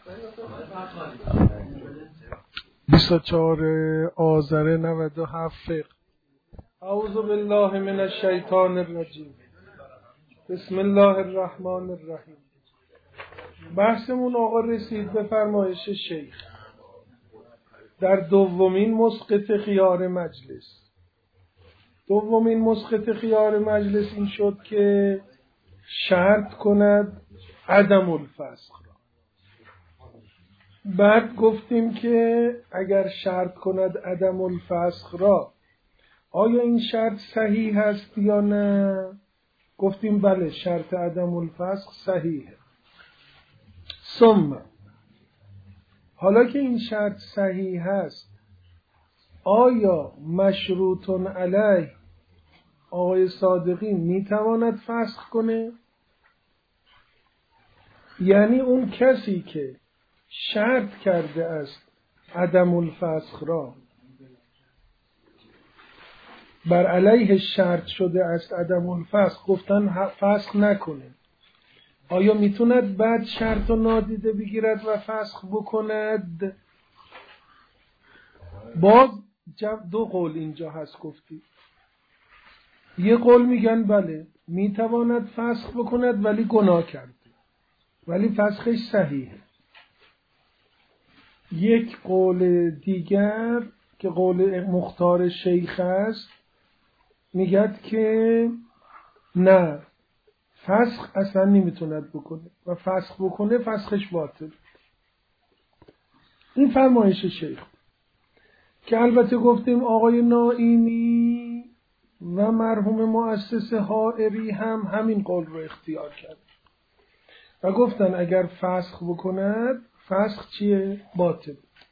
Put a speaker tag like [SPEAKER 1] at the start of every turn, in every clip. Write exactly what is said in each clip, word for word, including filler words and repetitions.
[SPEAKER 1] بیست و چهار آذر نود و هفت فقه. اعوذ بالله من الشیطان الرجیم. بسم الله الرحمن الرحیم. بحثمون آقا رسید به فرمایش شیخ در دومین مسقط خیار مجلس. دومین مسقط خیار مجلس این شد که شرط کند عدم الفسخ را. بعد گفتیم که اگر شرط کند عدم الفسخ را، آیا این شرط صحیح هست یا نه؟ گفتیم بله، شرط عدم الفسخ صحیحه. ثم حالا که این شرط صحیح هست، آیا مشروطن علیه آقای صادقی میتواند فسخ کنه؟ یعنی اون کسی که شرط کرده است عدم الفسخ را، بر علیه شرط شده است عدم الفسخ، گفتن فسخ نکنه، آیا میتوند بعد شرط و نادیده بگیرد و فسخ بکند؟ باز دو قول اینجا هست گفتی. یه قول میگن بله میتواند فسخ بکند ولی گناه کرده، ولی فسخش صحیحه. یک قول دیگر که قول مختار شیخ است میگد که نه، فسخ اصلا نمیتوند بکنه و فسخ بکنه فسخش باطل. این فرمایش شیخ که البته گفتیم آقای نائینی و مرحوم مؤسس حائری هم همین قول رو اختیار کرد و گفتن اگر فسخ بکند فسخ چیه؟ باطل.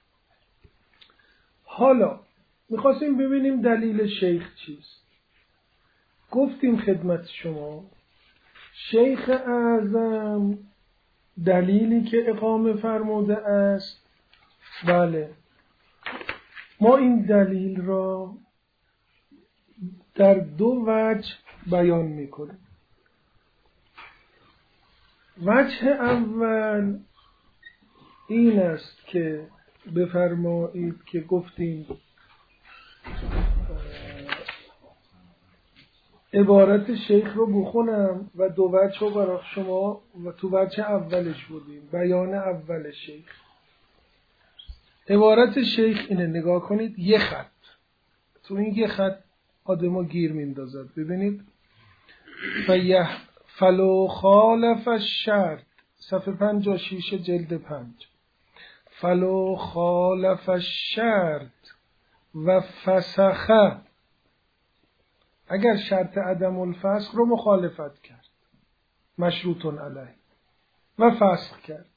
[SPEAKER 1] حالا میخواستیم ببینیم دلیل شیخ چیست. گفتیم خدمت شما شیخ اعظم دلیلی که اقامه فرموده است، بله ما این دلیل را در دو وجه بیان میکنیم. وجه اول این است که بفرمایید که گفتیم عبارت شیخ رو بخونم و دو وجه رو برای شما و تو وجه اولش بودیم، بیان اول شیخ. عبارت شیخ اینه، نگاه کنید، یه خط، تو این یه خط آدمو گیر میندازد. ببینید فیه فلو خالف الشرط، صفحه پنجاه و شش جلد پنج. فلو خالف الشرط و فسخه، اگر شرط عدم الفسخ رو مخالفت کرد، مشروطن علیه، و فسخ کرد،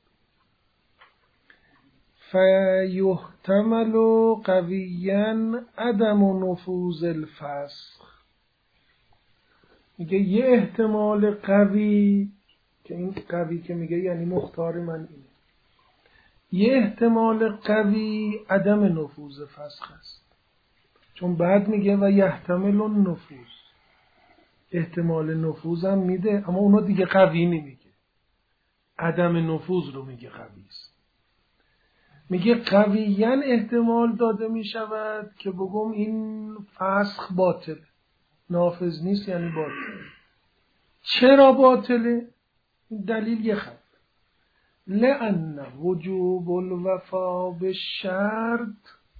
[SPEAKER 1] فیحتمل قویاً عدم نفوذ الفسخ. میگه یه احتمال قوی، که این قوی که میگه یعنی مختار من اینه، یه احتمال قوی عدم نفوذ فسخ است. چون بعد میگه و یحتمل النفوذ، احتمال نفوذ هم میده، اما اونو دیگه قوی نمیگه، عدم نفوذ رو میگه قوی است. میگه قویاً احتمال داده میشود که بگم این فسخ باطل، نافذ نیست، یعنی باطل. چرا باطله؟ دلیل یه خط، لأن وجوب الوفا بالشرط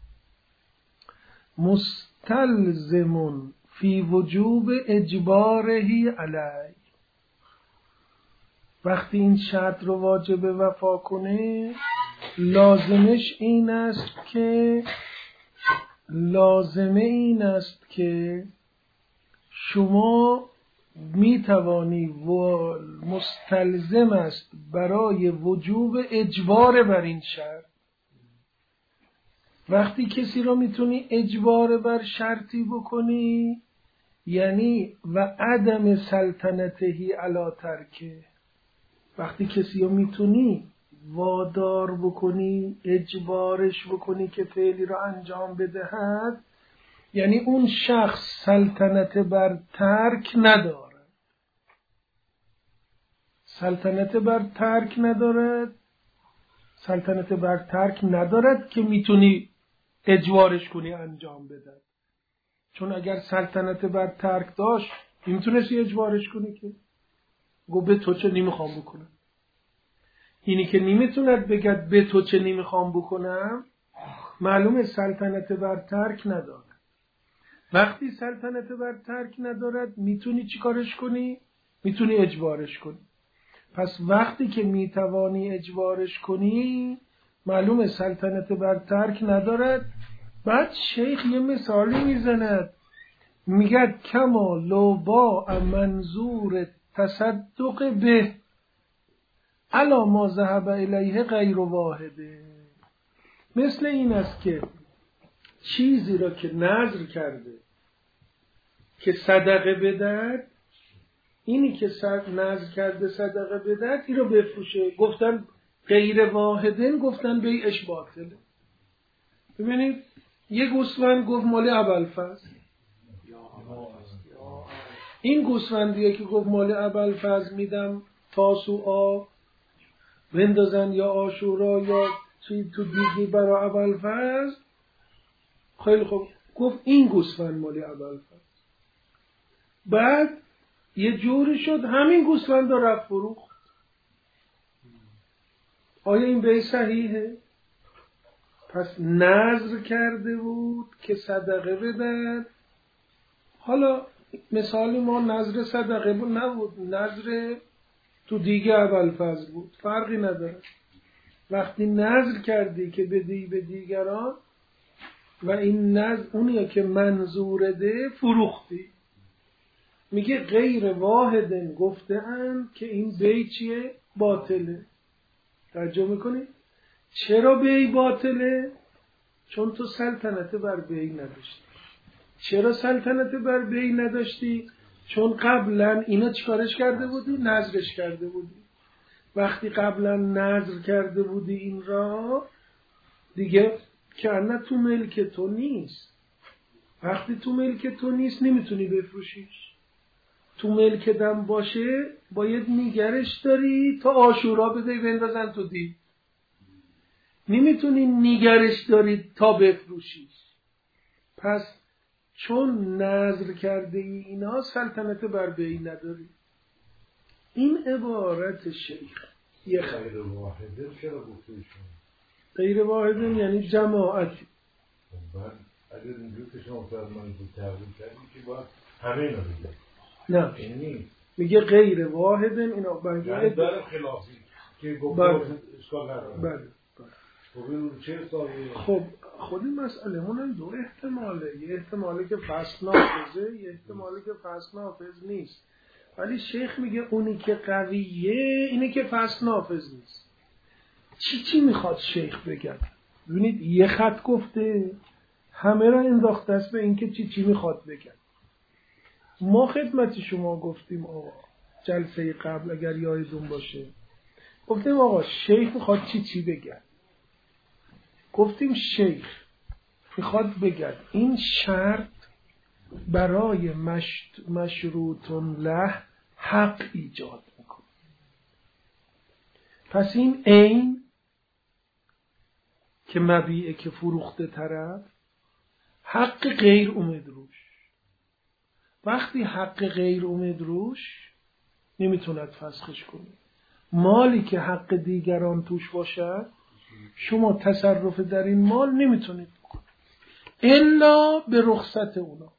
[SPEAKER 1] مستلزم فی وجوب اجباره علی. وقتی این شرط رو واجب وفا کنه، لازمش این است که لازمه این است که شما می توانی و مستلزم است برای وجوب اجبار بر این شرط. وقتی کسی رو میتونی اجبار بر شرطی بکنی، یعنی و عدم سلطنتهی علی ترکه. وقتی کسی رو میتونی وادار بکنی، اجبارش بکنی که فعلی رو انجام بدهد، یعنی اون شخص سلطنت بر ترک ندارد. سلطنت بر ترک ندارد سلطنت بر ترک ندارد که میتونی اجبارش کنی انجام بده. چون اگر سلطنت بر ترک داشت میتونستی اجبارش کنی که گو به تو چه نمیخوام بکنم. اینی که نمیتوند بگد به تو چه نمیخوام بکنم، معلومه سلطنت بر ترک ندارد. وقتی سلطنت بر ترک ندارد میتونی چی کارش کنی؟ میتونی اجبارش کنی. پس وقتی که میتوانی اجبارش کنی معلومه سلطنت بر ترک ندارد. بعد شیخ یه مثالی میزند، میگه کما لو با منظور تصدق به الا ما ذهب الیه غیر واحده. مثل این است که چیزی را که نذر کرده که صدقه بدهد، اینی که نذر کرده صدقه بدهد این رو بفروشه، گفتن غیر واحدن، گفتن بیعش باطله. ببینید یه گوسفند گفت مال ابوالفضل، این گوسفندیه که گفت مال ابوالفضل میدم تاسوعا بندازن یا عاشورا یا چی تو دیگی برای ابوالفضل، خیلی خوب گفت این گوسفند مال ابوالفضل. بعد یه جوری شد همین گوسفند رو رفت فروخت. آیا این بیع صحیحه؟ پس نذر کرده بود که صدقه بدهد. حالا مثال ما نذر صدقه بود نبود، نذر تو دیگه ابوالفضل بود، فرقی نداره. وقتی نذر کردی که بدی به دیگران و این نذر اونیه که منظور ده فروختی، میگه غیر واحدن گفته اند که این بیع چیه؟ باطله. توجه میکنی؟ چرا بیع باطله؟ چون تو سلطنت بر بیع نداشتی. چرا سلطنت بر بیع نداشتی؟ چون قبلا اینا چیکارش کرده بودی؟ نذرش کرده بودی. وقتی قبلا نذر کرده بودی این را، دیگه که نه تو ملک تو نیست. وقتی تو ملک تو نیست نمیتونی بفروشیش. تو ملک دم باشه باید نگرش داری تا عاشورا بده بندازن تو دی. نمیتونی نگرش داری تا بفروشیش. پس چون نذر کرده ای اینا سلطنت بر بیع نداری. این عبارت شیخ یه
[SPEAKER 2] غیر واحده چرا گفته شما؟
[SPEAKER 1] غیر واحده یعنی جماعتی.
[SPEAKER 2] بعد اگر اینجور که شما فرمانید بود تحویل کردیم که باید همه اینا بگه.
[SPEAKER 1] نه
[SPEAKER 2] این نیست.
[SPEAKER 1] میگه غیر واحده اینا بنجه
[SPEAKER 2] یعنی داره خلافی که گفته اشکال نداره.
[SPEAKER 1] بله.
[SPEAKER 2] خب این چه سایه؟
[SPEAKER 1] خب خود این مسئله مون دو احتماله. یه احتماله که فصل نافذه، یه احتماله که فصل نافذ نیست. ولی شیخ میگه اونی که قویه اینه که فصل نافذ نیست. چی چی میخواد شیخ بگه؟ ببینید یه خط گفته همه را انداخته است به اینکه چی چی میخواد بگه. ما خدمت شما گفتیم آقا جلسه قبل اگر یادتون باشه، گفتیم آقا شیخ میخواد چی چی بگه. گفتیم شیخ میخواد بگه این شرط برای مشت مشروط له حق ایجاد میکنه. پس این عین که مبیعه که فروخته طرف حق غیر اومد روش. وقتی حق غیر اومد روش نمیتوند فسخش کنه. مالی که حق دیگران توش باشد شما تصرف در این مال نمیتونید بکنید الا به رخصت اونا.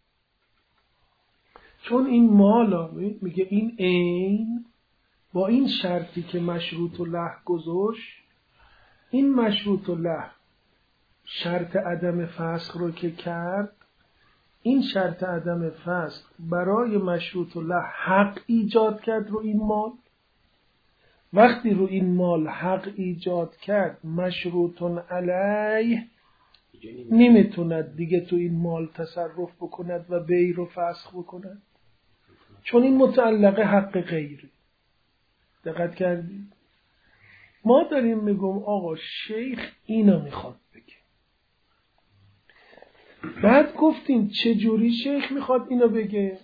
[SPEAKER 1] چون این مالا میگه این عین با این شرطی که مشروط له گذاشت، این مشروط له شرط عدم فسخ رو که کرد، این شرط عدم فسخ برای مشروط له حق ایجاد کرد رو این مال. وقتی رو این مال حق ایجاد کرد مشروطن علیه نمیتوند دیگه تو این مال تصرف بکند و بیع رو فسخ بکند، چون این متعلق حق غیره. دقت کردید؟ ما داریم میگم آقا شیخ اینو میخواد بگه. بعد گفتیم چجوری شیخ میخواد اینو بگه؟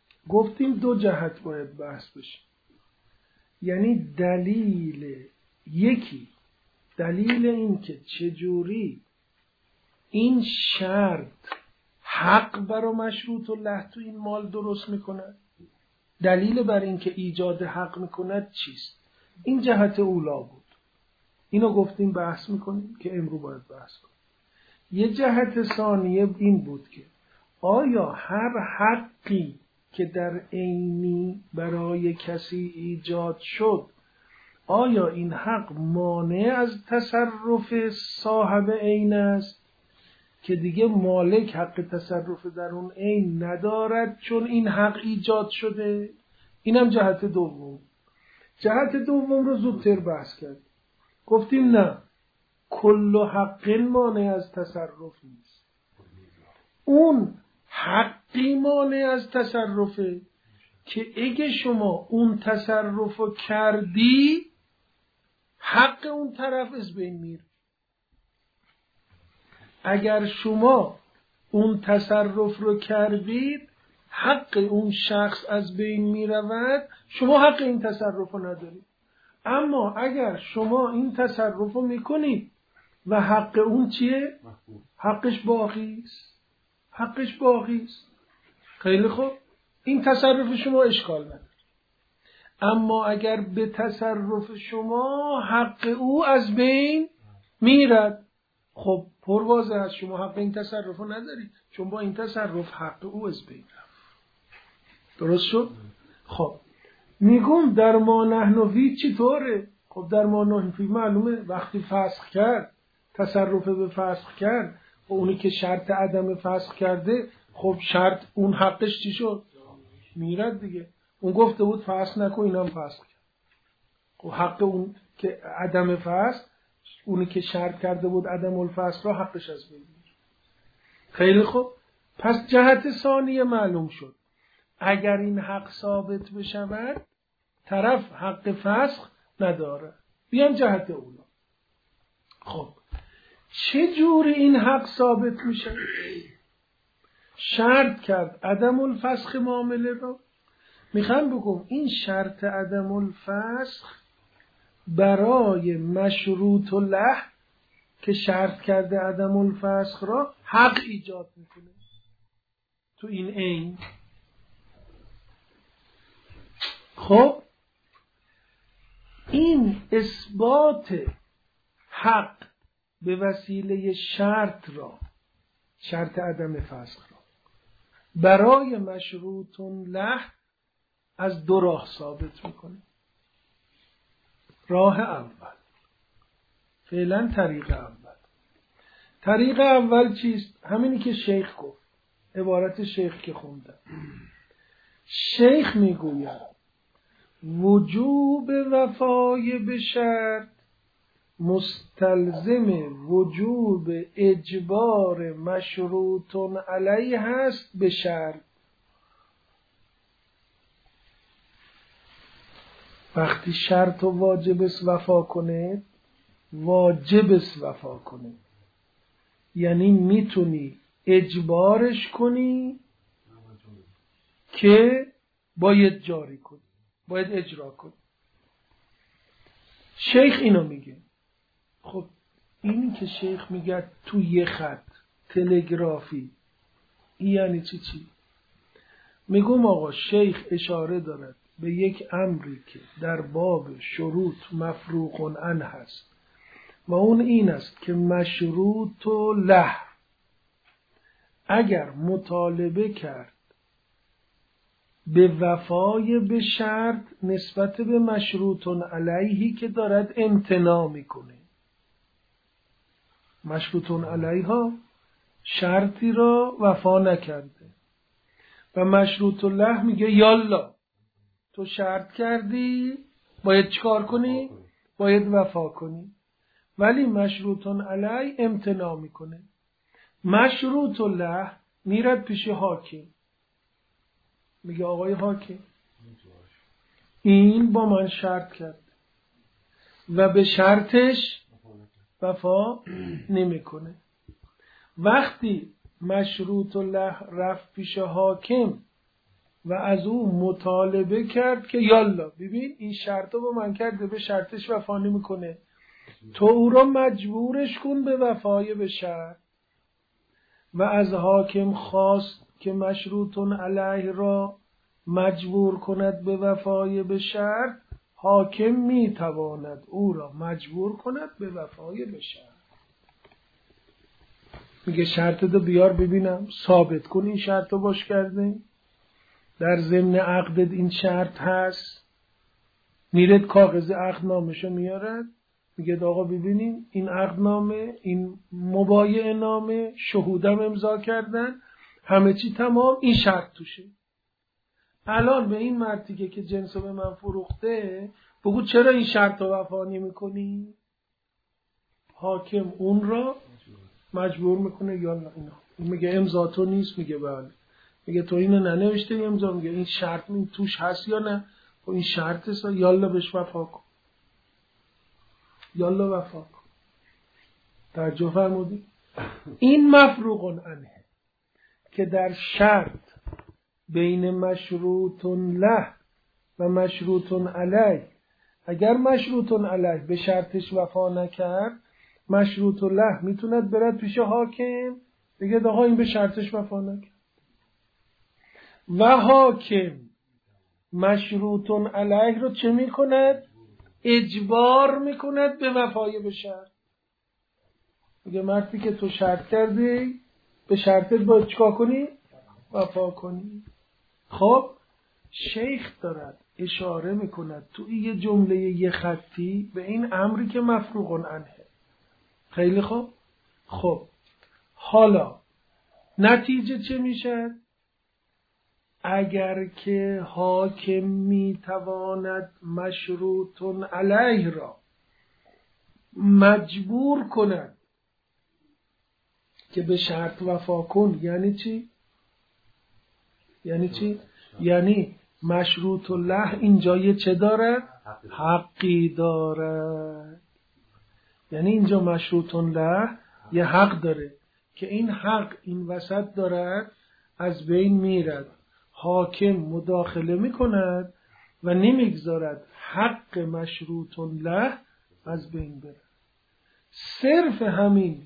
[SPEAKER 1] گفتیم دو جهت باید بحث بشه. یعنی دلیل یکی دلیل این که چجوری این شرط حق برای مشروط الله تو این مال درست میکند، دلیل بر این که ایجاد حق میکند چیست؟ این جهت اولا بود. اینو گفتیم بحث میکنیم که امروز باید بحث کنیم. یه جهت ثانیه این بود که آیا هر حقی که در عینی برای کسی ایجاد شد، آیا این حق مانع از تصرف صاحب عین است که دیگه مالک حق تصرف در اون عین ندارد چون این حق ایجاد شده؟ اینم جهت دوم. جهت دوم رو زودتر بحث کرد. گفتیم نه، کل حق مانع از تصرف نیست. اون حقی مانع از تصرفه که اگه شما اون تصرف رو کردی، حق اون طرف از بین میره. اگر شما اون تصرف رو کردید، حق اون شخص از بین میرود، شما حق این تصرف رو ندارید. اما اگر شما این تصرف رو میکنید و حق اون چیه؟ حقش باقی است. حقش باقی است. خیلی خوب، این تصرف شما اشکال نداره. اما اگر به تصرف شما حق او از بین میرد، خب پروازه از شما حق این تصرف رو ندارید، چون با این تصرف حق او از بین رفت. درست شد؟ خب میگم در ما نحنوی چی طوره؟ خب در ما نحنوی معلومه وقتی فسخ کرد، تصرف به فسخ کرد، و اونی که شرط عدم فسخ کرده، خب شرط اون حقش چی شد؟ میرد دیگه. اون گفته بود فسخ نکن، اینم فسخ کرد. خب حق اون که عدم فسخ، اونی که شرط کرده بود عدم الفسخ را حقش از بین میره. خیلی خوب، پس جهت ثانیه معلوم شد. اگر این حق ثابت بشود، طرف حق فسخ نداره. بیام جهت اولا. خب چه جوری این حق ثابت میشه؟ شرط کرد عدم الفسخ معامله را. میخوام بگم این شرط عدم الفسخ برای مشروط له که شرط کرده عدم الفسخ را حق ایجاد میکنه تو این عین. خب این اثبات حق به وسیله شرط را، شرط عدم فسخ را برای مشروط له از دو راه ثابت میکنه. راه اول، فعلا طریق اول. طریق اول چیست؟ همینی که شیخ گفت، عبارت شیخ که خوندم. شیخ میگوید وجوب وفای به شرط مستلزم وجوب اجبار مشروط علیه هست به شرط. وقتی شرط و واجب است وفا کنه، واجب است وفا کنه، یعنی میتونی اجبارش کنی که باید جاری کنی، باید اجرا کنی. شیخ اینو میگه. خب این که شیخ میگه تو یه خط تلگرافی، این یعنی چی چی؟ میگم آقا شیخ اشاره دارد به یک امری که در باب شروط مفروغ عنه هست و اون این است که مشروط له اگر مطالبه کرد به وفای به شرط نسبت به مشروط علیهی که دارد امتناع میکنه. مشروط علیها شرطی را وفا نکرده و مشروط له میگه یالا تو شرط کردی، باید چکار کنی؟ باید وفا کنی. ولی مشروط علی امتناع میکنه. مشروط له میرد پیش حاکم، میگه آقای حاکم این با من شرط کرد و به شرطش وفا نمیکنه. وقتی مشروط له رفت پیش حاکم و از او مطالبه کرد که یالا ببین این شرطو با من کرده، به شرطش وفا نمیکنه، تو او را مجبورش کن به وفای به شرط. و از حاکم خواست که مشروطون علیه را مجبور کند به وفای به شرط، حاکم میتواند او را مجبور کند به وفای به شرط. میگه شرط دو بیار ببینم، ثابت کن این شرط رو باش کرده، در ضمن عقدت این شرط هست. میرد کاغذ عقدنامه‌شو میارد، میگه آقا ببینیم این عقدنامه، این مبایعه نامه، شهودم امضا کردن، همه چی تمام، این شرط توشه. الان به این مرتیکه که جنسو به من فروخته بگو چرا این شرط رو وفا نمی‌کنی؟ حاکم اون را مجبور میکنه یا نه. اینا میگه امضا تو نیست، میگه بله. میگه تو اینو ننوشته امضا، میگه این شرط این توش هست یا نه؟ و این شرط است، یالا بهش وفا کن، یالا وفا کن. توجه فرمودی؟ این مفروغ عنه که در شرط بین مشروط له و مشروط علیه، اگر مشروط علیه به شرطش وفا نکرد، مشروط له میتوند برد پیش حاکم بگه آقا این به شرطش وفا نکرد، و حاکم مشروط علیه رو چه میکند؟ اجبار میکند به وفای به شرط. میگه مردی که تو شرط کردی به شرطت باید چکا کنی؟ وفا کنی. خب شیخ دارد اشاره میکند تو یه جمله یه خطی به این امری که مفروغ عنه. خیلی خوب. خب حالا نتیجه چه میشه؟ اگر که حاکم میتواند مشروط علیه را مجبور کند که به شرط وفا کن، یعنی چی؟ یعنی چی؟ یعنی مشروط له اینجا یه چه داره؟ حقی داره. یعنی اینجا مشروط له یه حق داره که این حق این وسط دارد از بین میرد. حاکم مداخله میکند و نمیگذارد حق مشروط له از بین بره. صرف همین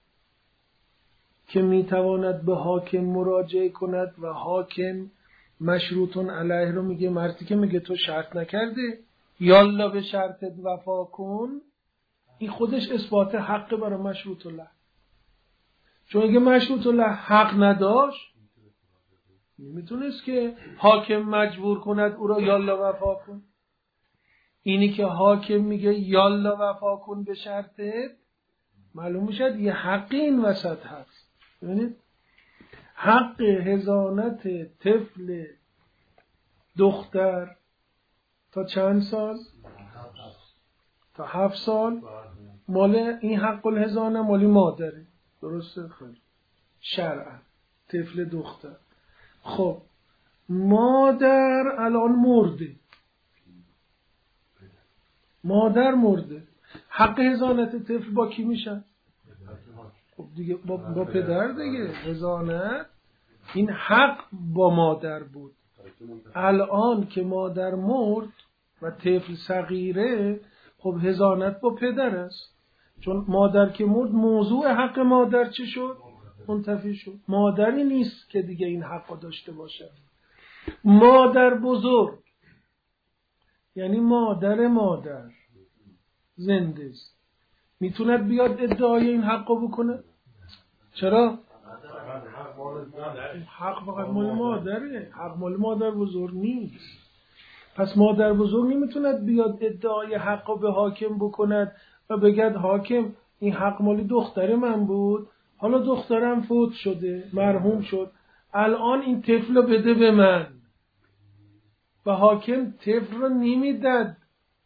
[SPEAKER 1] که میتواند به حاکم مراجعه کند و حاکم مشروط علیه رو میگه، مردی که میگه تو شرط نکرده یالا به شرطت وفا کن، این خودش اثبات حق برای مشروط له. چون اگه مشروط له حق نداشت نمیتونست که حاکم مجبور کند او را یالا وفا کن. اینی که حاکم میگه یالا وفا کن به شرطت، معلوم میشه یه حقی این وسط هست. ببینید حق حضانت طفل دختر تا چند سال؟ تا هفت سال مال این حق الحضانه مالی مادره، درسته؟ خیلی شرعا طفل دختر. خب مادر الان مرده، مادر مرده، حق حضانت طفل با کی میشه؟ خب دیگه با, با پدر دیگه. حضانت این حق با مادر بود. الان که مادر مرد و طفل صغیره، خب حضانت با پدر است. چون مادر که مرد موضوع حق مادر چی شد؟ منتفی شد. مادری نیست که دیگه این حق داشته باشه. مادر بزرگ یعنی مادر مادر زنده است، میتوند بیاد ادعای این حق بکنه؟ چرا؟ حق فقط مال مادره، حق مال مادر بزرگ نیست. پس مادر بزرگ نمیتوند بیاد ادعای حق به حاکم بکند و بگد حاکم این حق مال دختر من بود، حالا دخترم فوت شده، مرحوم شد، الان این طفل رو بده به من. و حاکم طفل رو نمیداد،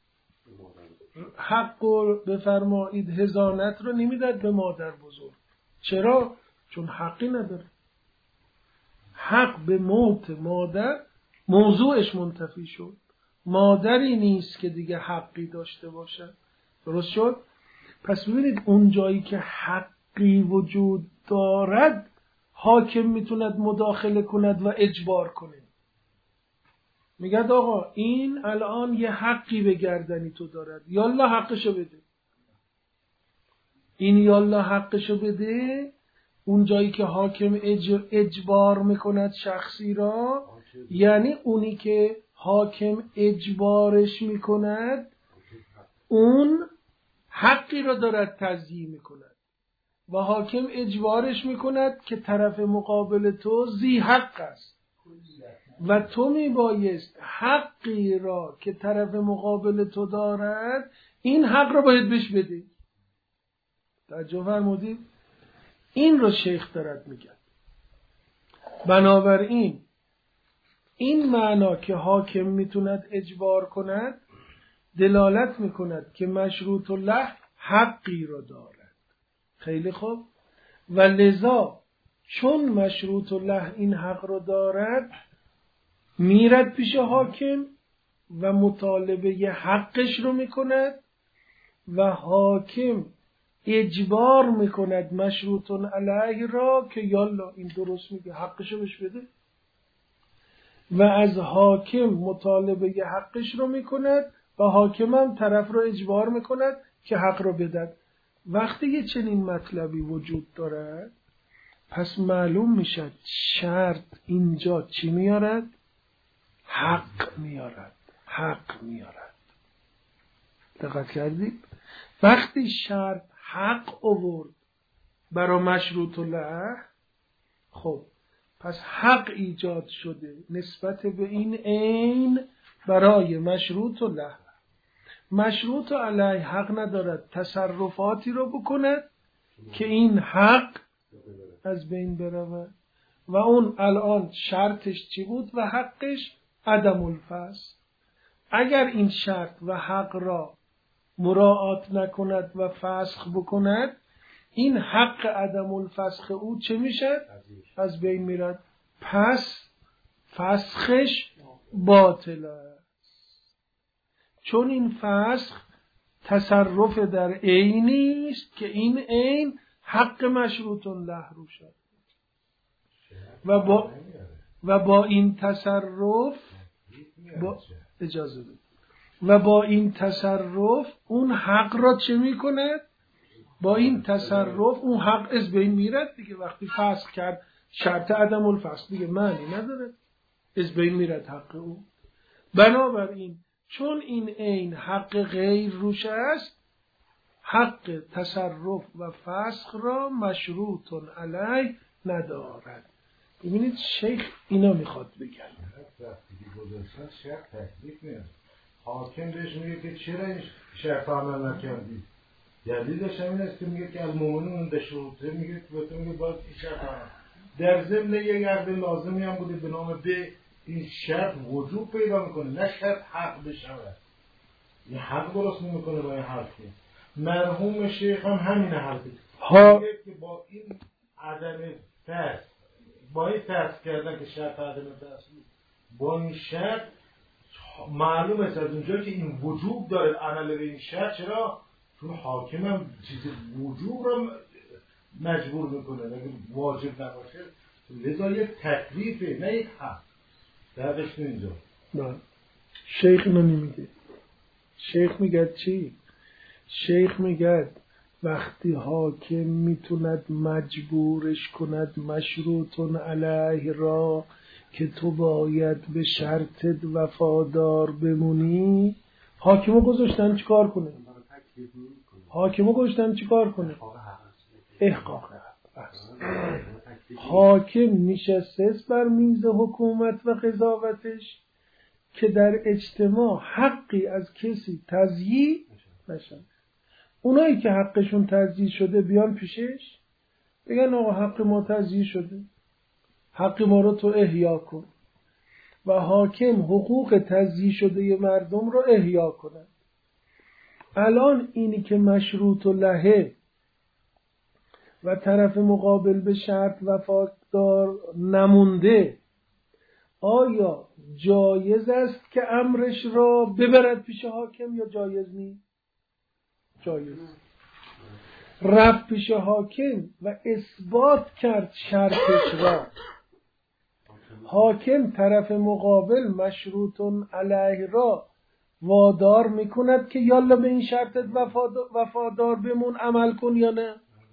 [SPEAKER 1] حق رو بفرمایید حضانت رو نمیداد به مادر بزرگ. چرا؟ چون حقی نداره. حق به موت مادر موضوعش منتفی شد. مادری نیست که دیگه حقی داشته باشد. درست شد؟ پس ببینید اون جایی که حقی وجود دارد حاکم میتوند مداخله کند و اجبار کنه. میگه آقا این الان یه حقی به گردنی تو دارد، یالا حقشو بده. این یالا حقشو بده، اون جایی که حاکم اج... اجبار میکند شخصی را، یعنی اونی که حاکم اجبارش میکند اون حقی را دارد تضییع میکند و حاکم اجبارش میکند که طرف مقابل تو ذی حق است و تو میبایست حقی را که طرف مقابل تو دارد این حق را باید بهش بده. توجه فرمودید؟ این رو شیخ دارد میگه. بنابراین این معنا که حاکم میتوند اجبار کند دلالت میکند که مشروط له حقی را دارد. خیلی خوب. و لذا چون مشروط له این حق را دارد میرد پیش حاکم و مطالبه ی حقش رو میکند و حاکم اجبار میکند مشروطون علیه را که یالا این درست میگه حقشو بهش بده و از حاکم مطالبه ی حقش رو میکند و حاکم هم طرف رو اجبار میکند که حق رو بدد. وقتی یه چنین مطلبی وجود دارد پس معلوم میشد شرط اینجا چی میارد؟ حق میارد. حق میارد. دقت کردید؟ وقتی شرط حق آورد برای مشروط له، خب پس حق ایجاد شده نسبت به این عین برای مشروط له. مشروط علیه حق ندارد تصرفاتی رو بکند که این حق از بین برود و اون الان شرطش چی بود و حقش عدم الفسخ. اگر این شرط و حق را مراعات نکند و فسخ بکند این حق عدم الفسخ او چه میشه؟ از بین میرد. پس فسخش باطل است، چون این فسخ تصرف در عینی است که این عین حق مشروط له رو شد و با و با این تصرف با اجازه بده و با این تصرف اون حق را چه میکند؟ با این تصرف اون حق از بین میرد دیگه. وقتی فسخ کرد شرط عدم الفسخ دیگه معنی نداره، از بین میرد حق او. بنابراین چون این عین حق غیر روش است حق تصرف و فسخ را مشروط علیه ندارد. ببینید شیخ اینا میخواد بگن.
[SPEAKER 2] حاکم بهش میگه که چرا این شرط عمل نکردی؟ دلیلش همین است که میگه که المؤمنون به شروطه، میگه که بهتون میگه باید این شرط عمل. در ضمن یک عقد لازمی هم بوده به نام به این شرط وجود پیدا میکنه، نه شرط حق بشود. این حق درست نمیکنه با این حرفی. مرحوم شیخ هم همین حرفی ها که با این عدم فسخ، با این فسخ کردن که شرط عدم فسخ با این شرط معلوم است از اونجا که این وجوب داره عمل به این شرط. چرا؟ چون حاکم هم چیز وجوب رو مجبور میکنه، اگه واجب نباشه لذا یک تکلیفه نه یک حق. دردش اینجا
[SPEAKER 1] نه شیخ اینو نمیگه. شیخ میگه چی؟ شیخ میگه وقتی حاکم میتوند مجبورش کند مشروطن علیه را که تو باید به شرطت وفادار بمونی، حاکمو گذاشتن چیکار کنه؟ حاکمو گذاشتن چیکار کنه؟ احقاق است. حاکم نشسته بر میز حکومت و قضاوتش که در اجتماع حقی از کسی تضییع نشن. اونایی که حقشون تضییع شده بیان پیشش بگن آقا حق ما تضییع شده، حق ما رو تو احیا کن و حاکم حقوق تضییع شده مردم رو احیا کنه. الان اینی که مشروط لهه و طرف مقابل به شرط وفادار نمونده آیا جایز است که امرش را ببرد پیش حاکم یا جایز نیست؟ جایز. رفت پیش حاکم و اثبات کرد شرطش را. حاکم طرف مقابل مشروطون علیه را وادار میکند که یالا به این شرطت وفادار بمون، عمل کن یا نه.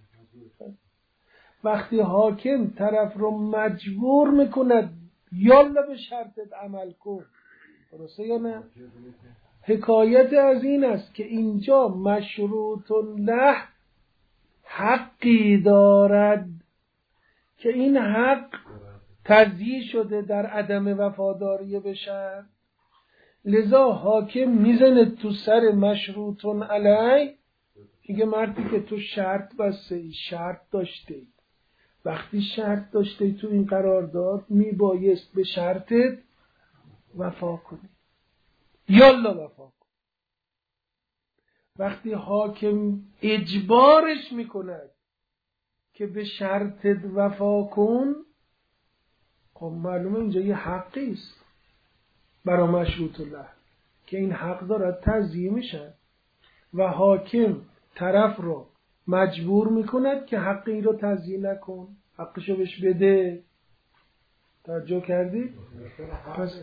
[SPEAKER 1] وقتی حاکم طرف رو مجبور میکند یالا به شرطت عمل کن، درسته یا نه؟ حکایت از این است که اینجا مشروطون له حقی دارد که این حق تضییع شده در عدم وفاداری به شرط، لذا حاکم میزنه تو سر مشروطون علی، میگه مردی که تو شرط بسته ای، شرط داشته ای، وقتی شرط داشته ای تو این قرارداد میبایست به شرطت وفا کنی، یالا وفا کن. وقتی حاکم اجبارش میکند که به شرطت وفا کن، خب معلومه اینجا یه حقی است برای مشروط الله که این حق دارد تضییع میشه و حاکم طرف رو مجبور میکند که حق این رو تضییع نکن، حقشو بهش بده. توجه کردی؟ پس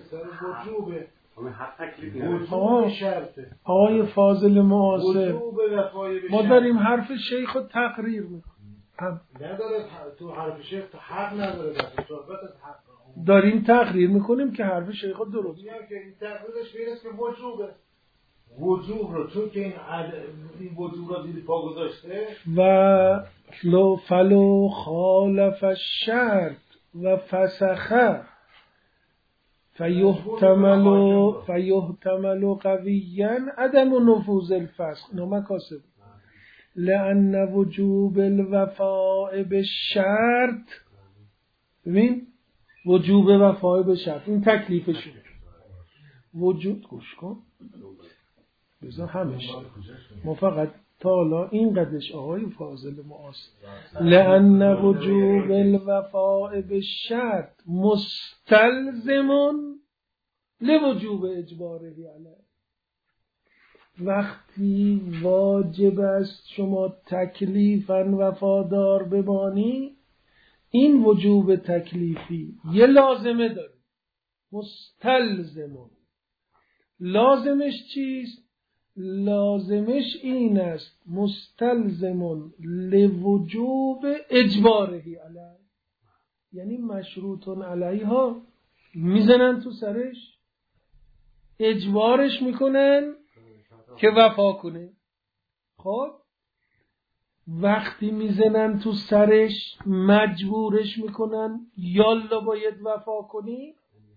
[SPEAKER 1] آقای فاضل معاصر ما داریم حرف شیخ رو تقریر میکنیم،
[SPEAKER 2] نداره تو حرف شیخ تو حق نداره،
[SPEAKER 1] داریم تقریر میکنیم که حرف شیخ رو درست
[SPEAKER 2] میگم که این تقریرش میرسه که وجوبه، وجوب رو چون که این عد... این وجوب رو دیدی پا گذاشته
[SPEAKER 1] و لو فلو خالف الشرط و فسخه فیحتمل فیحتمل قویا عدم نفوذ الفسخ نمکاسب لأن وجوب الوفاء بالشرط، ببین وجوب وفای به شرط این تکلیفشون وجود، گوش کن بذار همش ما فقط تا حالا این قدش آقای فاضل معاصر لأن وجوب الوفاء بالشرط مستلزم لوجوب اجباره علیه. وقتی واجب است شما تکلیفاً وفادار بمانی، این وجوب تکلیفی یه لازمه داره، مستلزمون. لازمش چیست؟ لازمش این است مستلزمون لوجوب اجباره علیه، یعنی مشروطون علیها میزنن تو سرش، اجبارش میکنن که وفا کنه. خب وقتی میزنن تو سرش مجبورش میکنن یالا باید وفا کنی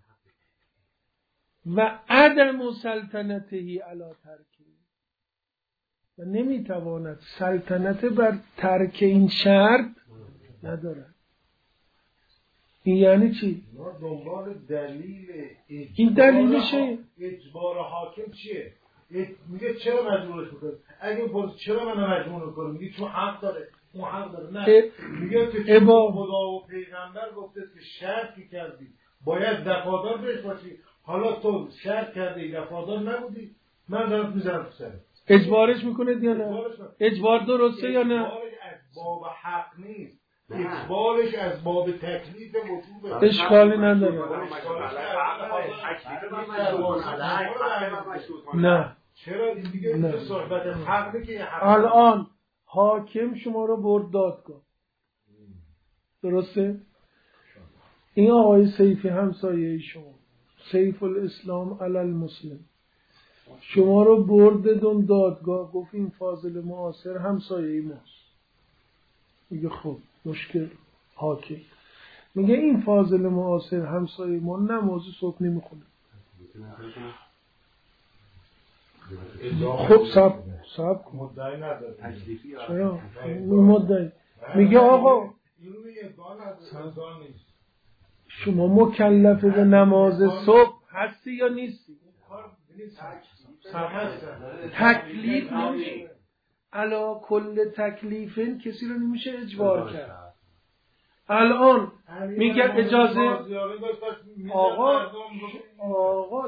[SPEAKER 1] و عدم سلطنتهی علی ترکی، و نمیتواند سلطنت بر ترک این شرط نداره. این یعنی چی؟
[SPEAKER 2] ما دنبال دلیل
[SPEAKER 1] این دلیلشه.
[SPEAKER 2] اجبار حاکم چیه؟ میگه چرا مجبورش میکنه؟ اگه باز چرا من مجبور میکنه؟ میگه چون حق داره، اون حق داره. نه اه میگه که چون ابا. خدا و پیغمبر گفته که شرطی کردی باید وفادار بهش باشی، حالا تو شرط کردی وفادار نبودی، من دارم میذارم تو سرت.
[SPEAKER 1] اجبارش میکنه یا نه؟ اجبار درسته یا نه؟
[SPEAKER 2] اجبارش از باب حق نیست، اجبارش از باب تکلیف وجوبه.
[SPEAKER 1] اشکالی نداره. نه
[SPEAKER 2] چرا این دیگه صحبت حق که
[SPEAKER 1] الان حاکم شما رو برد دادگاه، درسته؟ این آقای سیفی همسایه شما، سیف الاسلام علی المسلم، شما رو برد دون دادگاه، گفت این فاضل معاصر همسایه ماست. میگه خب مشکل حاکم میگه این فاضل معاصر همسایه ما نماز صبح نمیخونه. خب سب سب
[SPEAKER 2] مدعی نداره.
[SPEAKER 1] چرا؟ مدعی میگه آقا شما مکلف به نماز صبح هستی یا نیستی؟ تکلیف نمیشه. علا کل تکلیفین کسی رو نمیشه اجبار کرد. الان میگه اجازه آقا آقا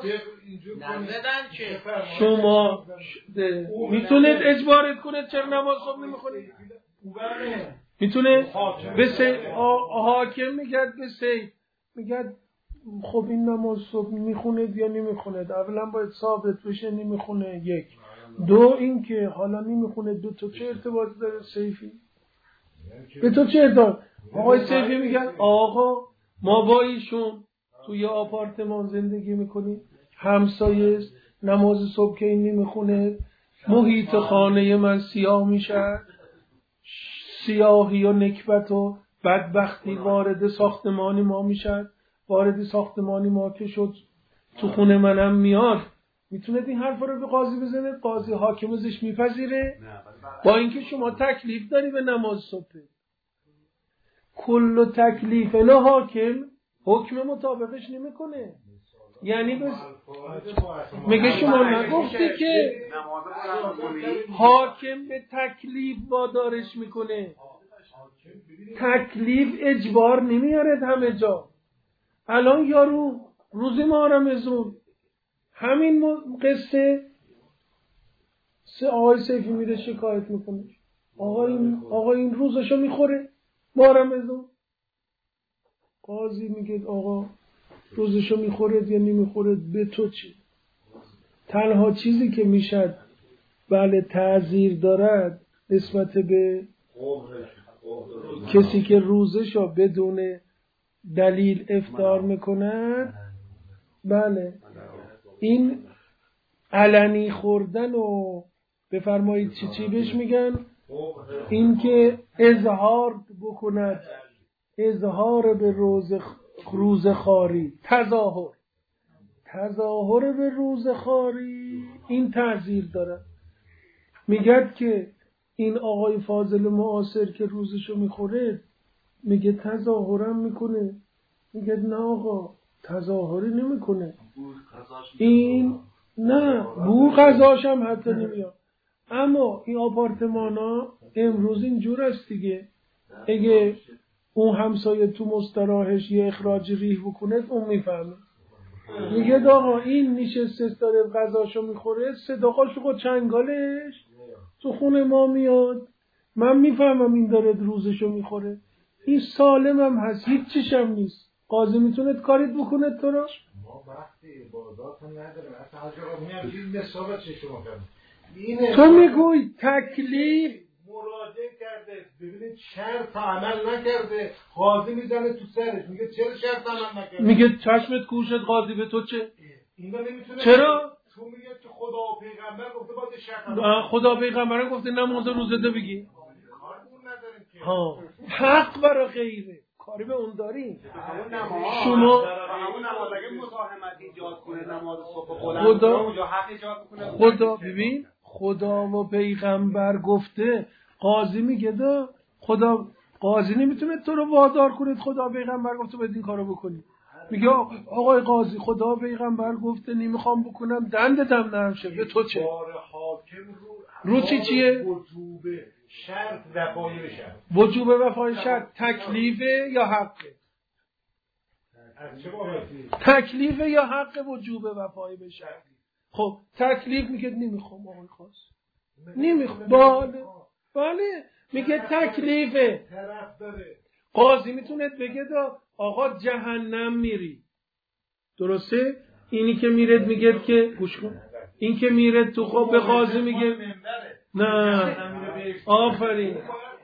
[SPEAKER 1] شما میتونید اجبارت کنید چرا نماز صبح نمیخونید؟ میتونه به سی حاکم میگه به سی میگه خب این نماز صبح میخوند یا نمیخوند؟ اولا باید ثابت بشه نمیخونه. یک دو اینکه حالا نمیخونه، دو تا چه ارتباطی داره سیفی؟ به تو چه ارتباط؟ آقای سیفی میگن آقا ما با ایشون توی آپارتمان زندگی میکنیم، همسایه است، نماز صبح که این نمیخونه محیط خانه من سیاه میشه، سیاهی و نکبت و بدبختی وارد ساختمانی ما میشه، وارد ساختمانی ما که شد تو خونه منم میاد. میتونید این حرف رو به قاضی بزنید؟ قاضی حاکم ازش میپذیره؟ با اینکه شما تکلیف داری به نماز صبح. کل تکلیف نه حاکم حکم مطابقش نمیکنه. یعنی بس میگه شما نگفتی که حاکم به تکلیف وادارش میکنه. تکلیف اجبار نمیاره همه جا. الان یارو روز محرم‌زون همین قصه سه آقای سیفی میره شکایت میکنه، آقا این آقا این روزشو میخوره محرم‌زون. قاضی میگه آقا روزشو میخورد یا نمیخورد به تو چی؟ تنها چیزی که میشد بله تعزیر دارد نسبت به کسی که روزشو بدون دلیل افطار میکند، بله این علنی خوردن و بفرمایید چی چی بهش میگن، این که اظهار بکند، اظهار به روز روز خاری، تظاهر تظاهر به روز خاری، این تعزیر داره. میگه که این آقای فاضل معاصر که روزشو میخوره میگه تظاهرم میکنه. میگه نه آقا تظاهری نمیکنه، این نه بو غذاش هم حتی نمیاد. اما این آپارتمان ها امروز اینجور است دیگه، اگه اون همسایه تو مستراحش یه اخراج ریح بکنه اون میفهمه. میگه آقا این نشسته داره غذاشو میخوره، صداقاشو با چنگالش تو خونه ما میاد، من میفهمم این داره روزشو میخوره، این سالم هم هست، هیچ چیشم نیست. قاضی میتونه کاریت بکنه تو رو؟
[SPEAKER 2] ما وقتی عباداتو نداریم، اصلا آقا میام چیز نصابت چه شما کنم.
[SPEAKER 1] تو میگوی تکلیف
[SPEAKER 2] مراجعه کرده، ببینید شرط عمل نکرده، قاضی میزنه تو سرش میگه چرا شرط عمل نکرده؟
[SPEAKER 1] میگه چشمت کوشت قاضی به تو چه؟
[SPEAKER 2] اینا نمیتونه.
[SPEAKER 1] چرا؟
[SPEAKER 2] تو میگه که خدا و پیغمبر گفته باید شرط عمل.
[SPEAKER 1] خدا و پیغمبر گفته نماز روزه بگی.
[SPEAKER 2] کار اون نداریم که.
[SPEAKER 1] ها حق برای غیره، کاری به اون داریم.
[SPEAKER 3] شما همون نماز اگه مزاحمت ایجاد کنه نماز صبح بلند
[SPEAKER 1] خدا
[SPEAKER 3] یا حق ایجاد کنه،
[SPEAKER 1] خدا ببین خدا و پیغمبر گفته، قاضی میگه دا خدا قاضی نمیتونه تو رو وادار کنه، خدا پیغمبر گفته باید این کارو بکنی. میگه آقای قاضی خدا و پیغمبر گفته نمیخوام بکنم، دندتم نرم شه، به تو چه؟
[SPEAKER 2] حاکم رو
[SPEAKER 1] رو چی چیه؟
[SPEAKER 2] وجوب شرط وفای به شرط.
[SPEAKER 1] وجوب وفای شرط تکلیفه یا حقه؟
[SPEAKER 2] از چه بابتی؟
[SPEAKER 1] تکلیفه یا حق وجوب وفای به شرط؟ خب تکلیف میگه نمیخوام آقای قاضی، نمیخوام. بله بله میگه تکلیفه.
[SPEAKER 2] طرف داره.
[SPEAKER 1] قاضی میتونه بگه دا آقا جهنم میری، درسته؟ اینی که میرد میگه که گوش کن، این که میرد تو خب به قاضی میگه نه. آفرین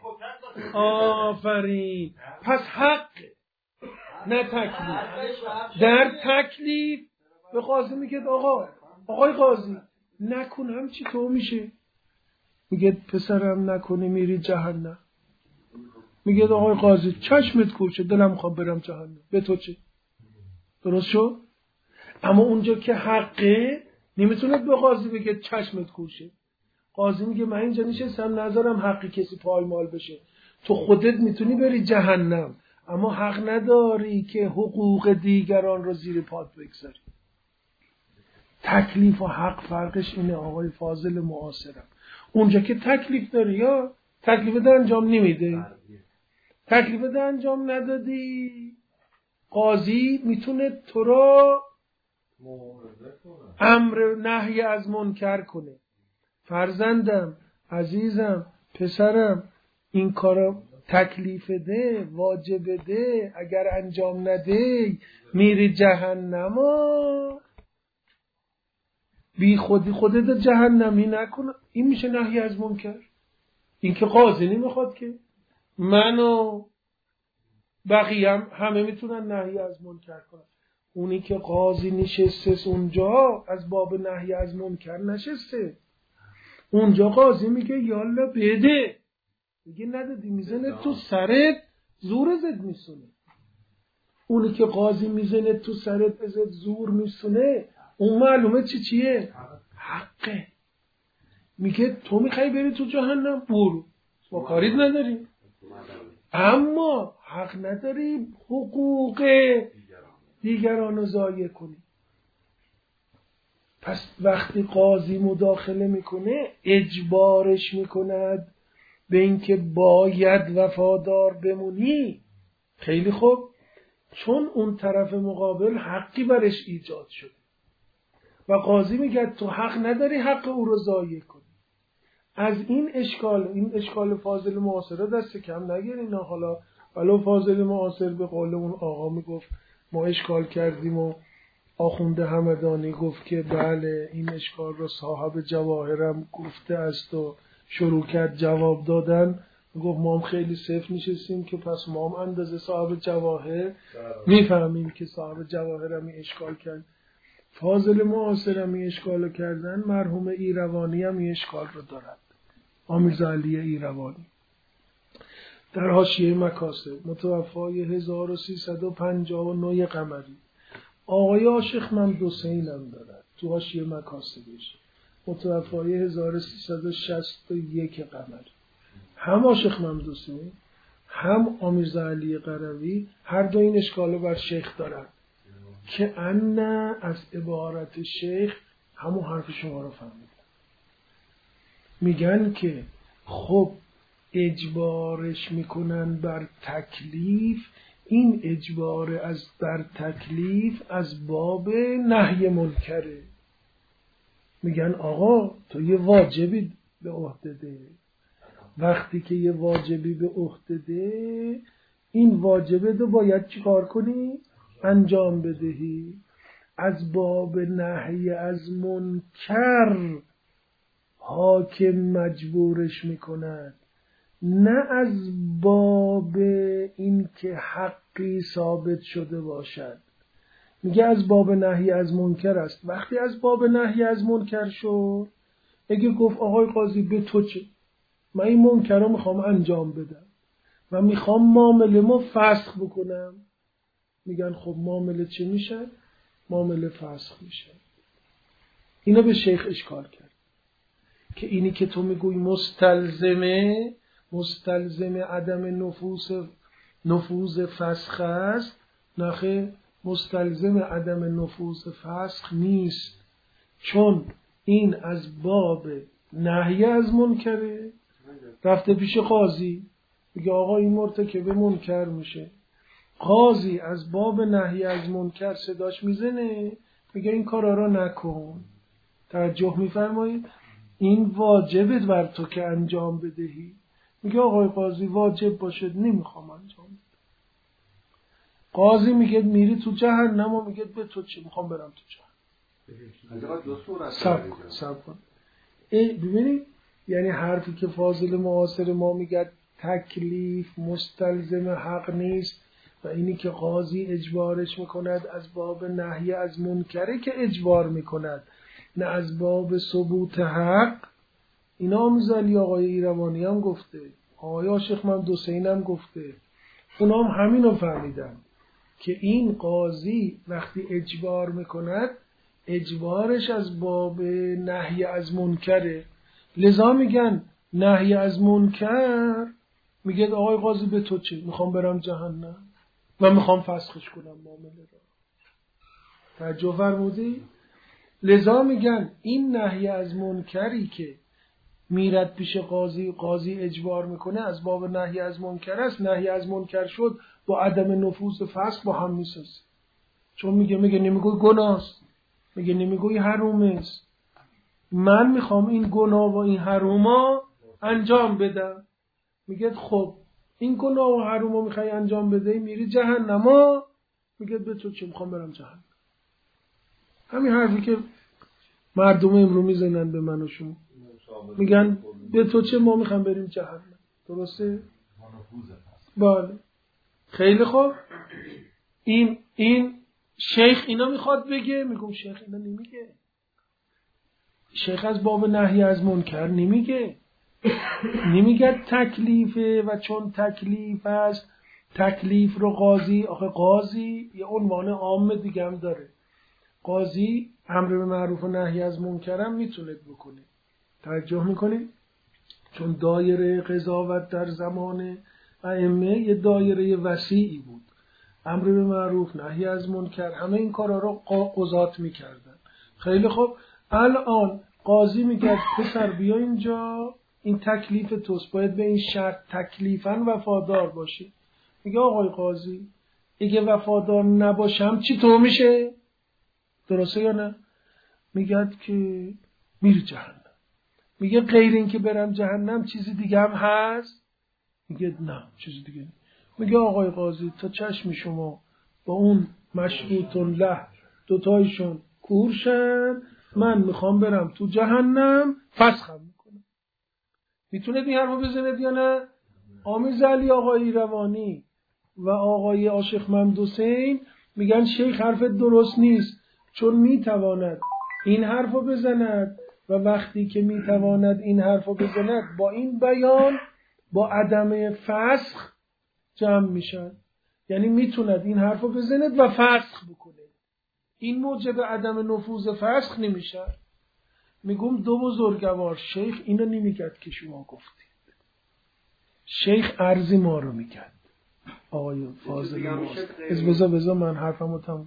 [SPEAKER 1] آفرین. پس حق نه تکلیف. در تکلیف به قاضی میگه آقا آقای قاضی نکنم چی تو میشه؟ میگه پسرم نکنه میری جهنم. میگه آقای قاضی چشمت کوچه، دلم خواب برم جهنم، به تو چه؟ درست شد؟ اما اونجا که حقه نمیتونه به قاضی بگه چشمت کوچه. قاضی میگه من اینجا نشستم نذارم حقی کسی پایمال بشه، تو خودت میتونی بری جهنم اما حق نداری که حقوق دیگران رو زیر پات بگذاری. تکلیف و حق فرقش اینه آقای فاضل معاصرم. اونجا که تکلیف داری یا تکلیف ده انجام نمیده، تکلیف ده انجام ندادی، قاضی میتونه تو رو امر نهی از منکر کنه. فرزندم، عزیزم، پسرم این کارو تکلیف ده، واجب ده، اگر انجام نده میری جهنم. بی خودی خودت جهنمی نکنه. این میشه نهی از منکر. این که قاضی نمیخواد که من و بقیه هم همه میتونن نهی از منکر کنن. اونی که قاضی نشسته اونجا از باب نهی از منکر نشسته. اونجا قاضی میگه یالا بده، میگه ندادی میزنه تو سرت، زور زد میسونه. اونی که قاضی میزنه تو سرت ازت زور میسونه، اون معلومه چی چیه؟ حقه. میگه تو میخوای بری تو جهنم، برو، با کاریت نداری، اما حق نداری حقوق دیگران رو ضایع کنی. پس وقتی قاضی مداخله میکنه اجبارش میکند به اینکه باید وفادار بمونی. خیلی خوب، چون اون طرف مقابل حقی برش ایجاد شده و قاضی میگه تو حق نداری حق او رو ضایع کنی. از این اشکال، این اشکال فاضل معاصره دست کم نگیرین. حالا ولو فاضل معاصر به قول اون آقا میگفت ما اشکال کردیم و آخونده همدانی گفت که بله این اشکال رو صاحب جواهرم گفته است و شروع کرد جواب دادن. گفت ما هم خیلی صفر نشستیم که پس ما هم اندازه صاحب جواهر میفهمیم که صاحب جواهرم این اشکال کرد. فاضل معاصرم این اشکال رو کردن، مرحوم ایروانی هم این اشکال رو دارد، آمیرزا علی ایروانی در حاشیه مکاسب متوفای هزار و سیصد و پنجاه و نه قمری. آقای عاشق ممدوح‌حسین هم دارد تو حاشیه مکاسبش متوفای هزار و سیصد و شصت و یک قمری. هم عاشق ممدوح‌حسین هم آمیرزا علی قروی هر دو این اشکالو بر شیخ دارند که ان از عبارت شیخ همون حرف شما رو فهمیدن. میگن که خب اجبارش میکنن بر تکلیف، این اجبار از بر تکلیف از باب نهی منکره. میگن آقا تو یه واجبی به عهده ده، وقتی که یه واجبی به عهده ده این واجبه رو باید چیکار کنی؟ انجام بدهی. از باب نهی از منکر حاکم مجبورش میکند، نه از باب این که حقی ثابت شده باشد. میگه از باب نهی از منکر است. وقتی از باب نهی از منکر شد، اگه گفت آقای قاضی به تو چه؟ من این منکر رو میخوام انجام بدم و میخوام معامله ما فسخ بکنم. میگن خب معامله چه میشه؟ معامله فسخ میشه. اینو به شیخ اشکال کرد که اینی که تو میگوی مستلزمه مستلزم عدم نفوذ نفوذ فسخ است، نخه مستلزم عدم نفوذ فسخ نیست، چون این از باب نهی از منکره. رفته پیش قاضی میگه آقا این مرتکب منکر میشه، قاضی از باب نهی از منکر صداش میزنه میگه این کارا رو نکن. توجه میفرمایید؟ این واجبت بر تو که انجام بدهی. میگه آقای قاضی واجب باشه نمیخوام انجام بدم. قاضی میگه میری تو جهنم و میگه به تو چی؟ میخوام برم تو جهنم. سب کن سب کن ببینید، یعنی حرفی که فاضل معاصر ما میگه تکلیف مستلزم حق نیست و اینی که قاضی اجبارش میکند از باب نهی از منکره که اجبار میکند، نه از باب ثبوت حق. اینا آمیرزا علی آقای ایروانی هم گفته، آقای عاشق ممدوح‌حسین هم گفته، اونا هم همینو فهمیدن که این قاضی وقتی اجبار میکند اجبارش از باب نهی از منکره. لذا میگن نهی از منکر، میگه آقای قاضی به تو چه؟ میخوام برم جهنم و میخوام فسخش کنم معامله را. توجه فرمودی؟ لذا میگن این نهی از منکری که میرد پیش قاضی، قاضی اجبار میکنه از باب نهی از منکر است. نهی از منکر شد با عدم نفوذ فسق با هم میسازه. چون میگه میگه نمیگوی گناست، میگه نمیگوی حروم است، من میخوام این گناه و این حروما انجام بدم. میگه خب این گناه و حرومو میخوای انجام بده میری جهنم. ها میگه به تو چه، میخوام برم جهنم. همین حرفی که مردم امرو میزنن به من و شما، میگن به تو چه، ما میخوام بریم جهنم. درسته؟ بله. خیلی خوب. این این شیخ اینا میخواد بگه، میگم شیخ اینا نمیگه. شیخ از باب نهی از منکر نمیگه. نمیگه تکلیفه و چون تکلیف است تکلیف رو قاضی، آخه قاضی یه عنوان عام دیگه هم داره. قاضی امر به معروف و نهی از منکر هم میتونه بکنه. توجه میکنید؟ چون دایره قضاوت در زمان ائمه یه دایره وسیعی بود. امر به معروف نهی از منکر همه این کارا رو قضات میکردن. خیلی خوب. الان قاضی میگه پسر بیا اینجا، این تکلیف توست، باید به این شرط تکلیفاً وفادار باشی. میگه آقای قاضی اگه وفادار نباشم چی تو میشه؟ درسته یا نه؟ میگه که میری جهنم. میگه غیر این که برم جهنم چیزی دیگه هم هست؟ میگه نه چیزی دیگه. میگه آقای قاضی تا چشم شما با اون مشروط له دوتایشون کورشن، من میخوام برم تو جهنم، فسخم میکنم. میتونه این حرفو بزنه یا نه؟ آمیز علی آقای روانی و آقای عاشق محمد حسین میگن شیخ حرف درست نیست، چون میتواند این حرفو بزند و وقتی که میتواند این حرفو بزند با این بیان با عدم فسخ جمع میشن. یعنی میتوند این حرفو بزند و فسخ بکنه. این موجب عدم نفوذ فسخ نمیشه. میگم دو بزرگوار شیخ اینو نمیگد که شما گفتید. شیخ ارزی ما رو میگد. آقای فاضل از بزا بزا من حرفمو تموم.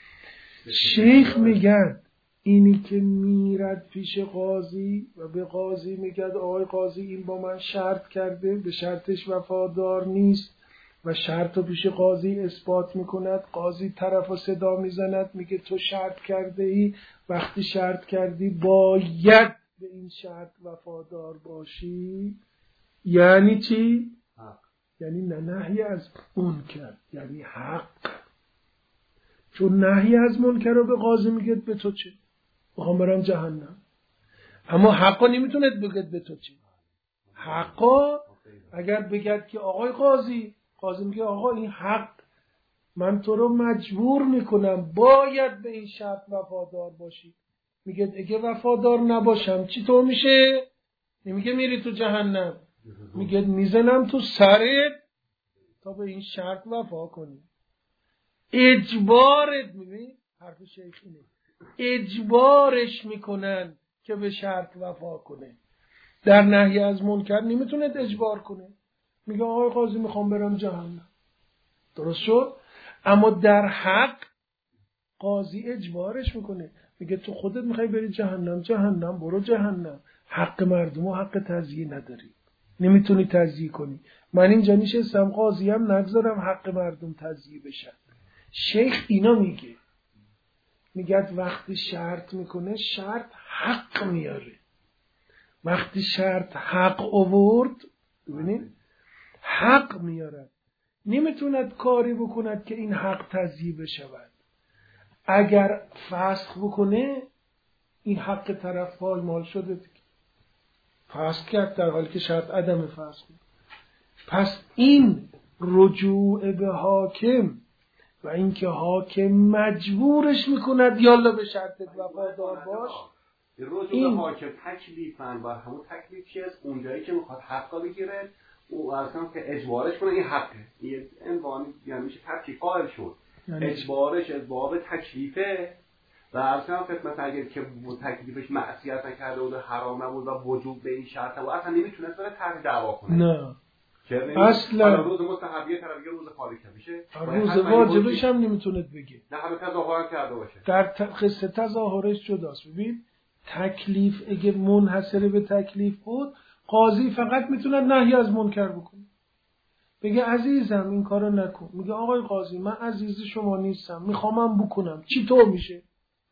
[SPEAKER 1] شیخ میگد اینی که میرد پیش قاضی و به قاضی میگد آقای قاضی این با من شرط کرده، به شرطش وفادار نیست و شرط رو پیش قاضی اثبات میکند. قاضی طرف رو صدا میزند میگه تو شرط کرده ای، وقتی شرط کردی باید به این شرط وفادار باشی. یعنی چی؟ حق. یعنی نه نهی از منکر، یعنی حق. چون نهی از منکر رو به قاضی میگه به تو چه؟ میخوام برم جهنم. اما حقا نمیتونه بگه به تو چه. حقا اگر بگه که آقای قاضی، قاضی میگه آقا این حق، من تو رو مجبور میکنم باید به این شرط وفادار باشی. میگه اگه وفادار نباشم چی تو میشه؟ نمیگه میری تو جهنم، میگه میزنم تو سرت تا به این شرط وفا کنی. اجبارت، میبینی حرف شیخ اینه، اجبارش میکنن که به شرط وفا کنه. در نهی از منکر نمیتونه اجبار کنه. میگه آقای قاضی میخوام برم جهنم. درست شد؟ اما در حق قاضی اجبارش میکنه، میگه تو خودت میخوای بری جهنم، جهنم برو جهنم. حق مردم و حق تزییع نداری، نمیتونی تزییع کنی. من اینجا نشستم قاضی هم نگذارم حق مردم تزییع بشن. شیخ اینا میگه، میگه وقتی شرط میکنه شرط حق میاره. وقتی شرط حق آورد، ببینید حق میاره، نمیتوند کاری بکند که این حق تضییع بشود. اگر فسخ بکنه این حق طرف پایمال شده دیگه. فسخ کرد در حالی که شرط عدم فسخ بود. پس این رجوع به حاکم و اینکه حاکم مجبورش میکند یالا به شرط وفادار باش،
[SPEAKER 3] رجوع به حاکم تکلیفاً بر همون تکلیف چیه؟ اونجایی که میخواد حقا بگیره او اصلا که اجبارش کنه این حقه، این عنوان یعنی میشه تکلیف قائل شد. اجبارش از باب تکلیفه و اصلا خدمت اگر که تکلیفش معصیت نکرده بود، حرام نبود و وجوب به این شرط و اصلا نمیتونه سر طرح دعوا کنه.
[SPEAKER 1] نه
[SPEAKER 3] اصلا روز مستحبیه طرف یه روز خالی میشه،
[SPEAKER 1] روز واجبش هم نمیتونه بگه،
[SPEAKER 3] نه همه تظاهر کرده باشه.
[SPEAKER 1] در قصه تظاهرش جداست. ببین تکلیف اگه منحصر به تکلیف بود قاضی فقط میتونه نهی از منکر بکنه، بگه عزیزم این کارو نکن. میگه آقای قاضی من عزیز شما نیستم، میخوامم بکنم، چی تو میشه؟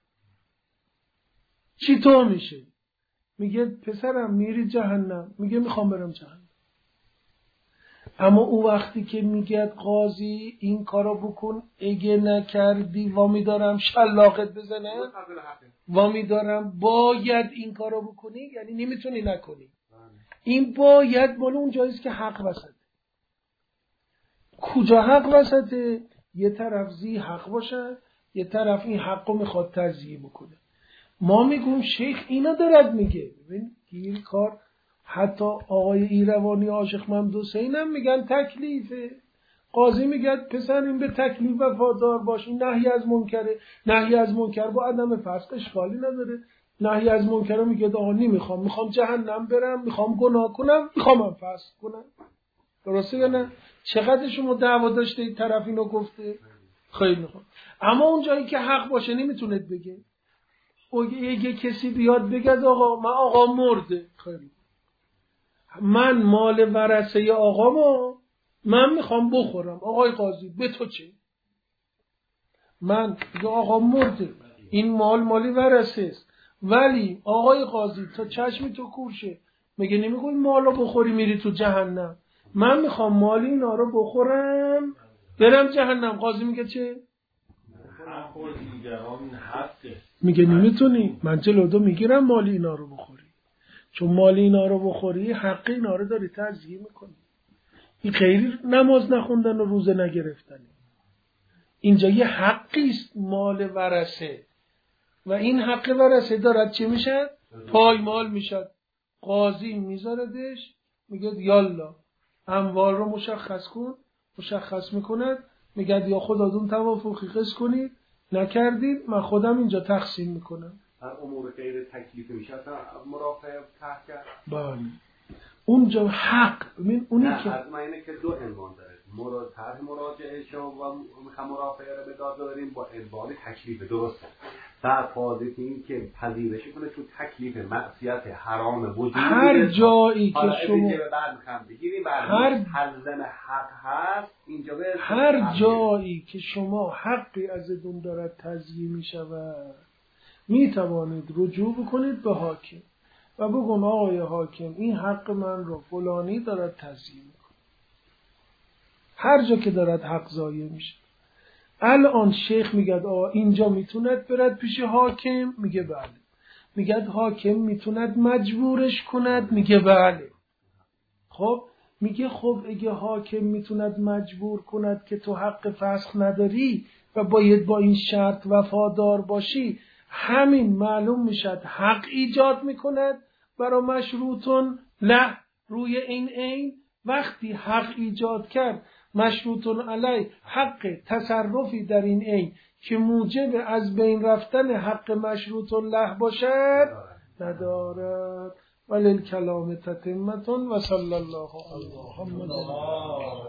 [SPEAKER 1] چی تو میشه؟ میگه پسرم میری جهنم، میگه میخوام برم جهنم. اما او وقتی که میگه قاضی این کارو بکن اگه نکردی وامی دارم شلاقت بزنه، وامی دارم باید این کارو بکنی، یعنی نمیتونی نکنی. این باید مال اون جاییست که حق وسطه. کجا حق وسطه؟ یه طرف زی حق باشه، یه طرف این حق رو میخواد تضییع بکنه. ما میگیم شیخ اینا دارد میگه. ببین گیر کار حتی آقای ایروانی عاشق محمد حسین هم میگن تکلیفه. قاضی میگه پسر این به تکلیف وفادار باش، این نهی از منکره. نهی از منکر با عدم فسق اشکالی نداره. نهی از منکر میگه آقا نمیخوام، میخوام جهنم برم، میخوام گناه کنم، میخوام هم فسق کنم. درسته یا نه؟ چقدر شما دعوا داشته این طرف اینو گفته؟ خیلی خوب. اما اون جایی که حق باشه نمیتونید بگه. اگه کسی بیاد بگه آقا من آقا مرده، خیلی من مال ورثه آقامو من میخوام بخورم، آقای قاضی به تو چه؟ من آقا مرده، این مال مالی ورثه است، ولی آقای قاضی تا چشمی تو کورشه، میگه نمیگوی مالو بخوری میری تو جهنم، من میخوام مالی اینا رو بخورم برم جهنم. قاضی میگه چه؟ میگه نمیتونی، من جلو دو میگیرم مالی اینا رو بخوری، چون مالی اینا رو بخوری حق اینا رو داری تضییع میکنی. این خیلی نماز نخوندن و روزه نگرفتن. اینجا یه حقیست مال ورثه و این حق ورثه دارد چه میشه؟ پایمال میشه. قاضی میذاردش میگه یالا اموال رو مشخص کن، مشخص میکند، میگه یا خودتون توافقی قصد کنید، نکردید من خودم اینجا تقسیم میکنم.
[SPEAKER 3] هر امور غیر تکلیف میشه مرافعه تحت کرد.
[SPEAKER 1] بله اونجا حق ببین اونی که
[SPEAKER 3] از ما اینه که دو عنوان داره، مراد طرح مراجعه شما و میخوام مرافعه رو به داد ببریم با عنوان تکلیف. درسته در فاضل این که پذیرش کنه تو تکلیف معصیت حرام وجود
[SPEAKER 1] هر جایی که شما
[SPEAKER 3] هر حلزم حق هست اینجا به
[SPEAKER 1] هر جایی که شما حقی از دون دارد تضییع می شود می توانید رجوع بکنید به حاکم و بگون آقای حاکم این حق من رو فلانی دارد تضییع میکنه. هر جا که دارد حق ضایع میشه. الان شیخ میگه آقا اینجا میتوند برد پیش حاکم، میگه بله. میگه حاکم میتوند مجبورش کند، میگه بله. خب میگه خب اگه حاکم میتوند مجبور کند که تو حق فسخ نداری و باید با این شرط وفادار باشی، همین معلوم میشد حق ایجاد میکند برای مشروطون له روی این عین. وقتی حق ایجاد کرد مشروطون علی حق تصرفی در این عین که موجب از بین رفتن حق مشروطون له باشد ندارد. وللکلام تتمتون و صلی الله علی محمد.